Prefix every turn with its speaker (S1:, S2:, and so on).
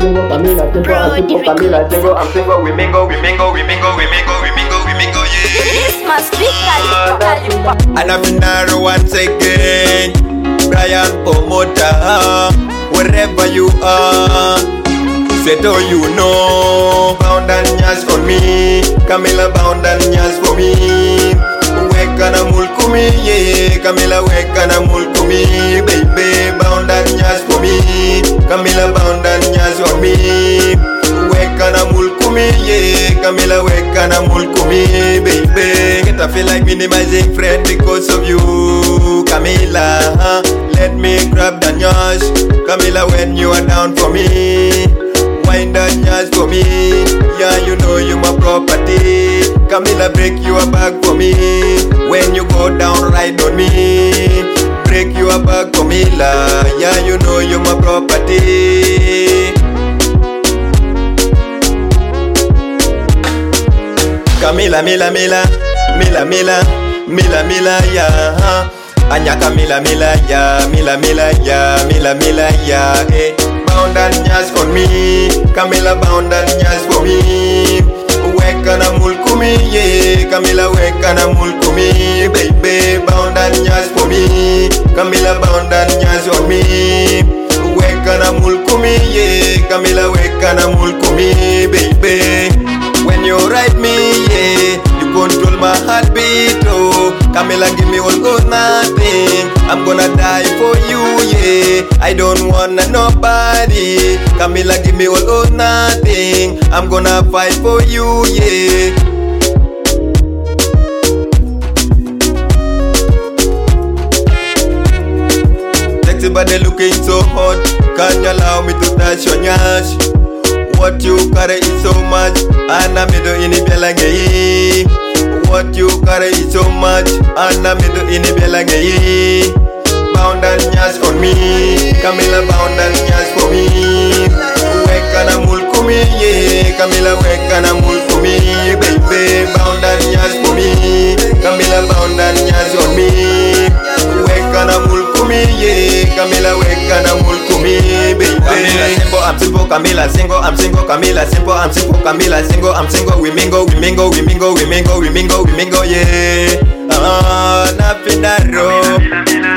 S1: single, Camila, simple, I'm simple, Camila, single, I'm single, we mingle, we mingle, we mingle, we mingle, we mingle, we mingle, yeah.
S2: This must be Calipa.
S3: And I've been there once again, Brian Pomota, wherever you are, say to you know, bound and nyas for me, Camila bound and nyas for me. Wekana mulkumi, yeah, Camila wekana mulkumi, baby, bound and nyas for me, Camila bound and nyas for me. Wekana mulkumi, yeah, Camila wekana mulkumi, baby. Get I feel like minimizing friend because of you, Camila. Let me grab the nyash, Camila, when you are down for me. Wind that nyash for me, yeah, you know you my property. Camila, break your back for me. When you go down, ride on me. Break your back, Camila, yeah, you know you my property. Camila, Mila, Mila, Mila, Mila, Mila, Mila, yeah. Anya Camila, Mila, yeah, Mila, Mila, yeah, Mila, Mila, yeah, eh. Bound and nyas for me, Camila, bound and nyas for me. Wekana mulkumi, yeah, Camila, wekana mulkumi, baby, bound and nyas for me, Camila, bound and nyas for me. Wekana mulkumi, yeah, Camila, wekana mulkumi, baby. When you ride me, yeah, you control my heartbeat, oh. Camila, give me all or nothing. I'm gonna die for you, yeah. I don't wanna nobody. Camila, give me all or nothing. I'm gonna fight for you, yeah. Sexy body looking so hot. Can you allow me to touch your nyash? What you carry is so much, and I'm in the belangay. What you carry is so much, and I'm in the belangay. Bound and nyas on me, Camila, bound and nyas for me. Wekana mulkumi, yeah, Camila, wekana mulkumi, baby, bound and nyas for me. Camila, bound and nyas on me. Wekana mulkumi, yeah, Camila, wekana mulkumi, baby. Camila, simple, I'm simple, Camila, single, I'm single, Camila, simple, I'm simple, Camila, single, I'm single, we mingle, we mingle, we mingle, we mingle, we mingle, we mingle, yeah. Nothing that wrong.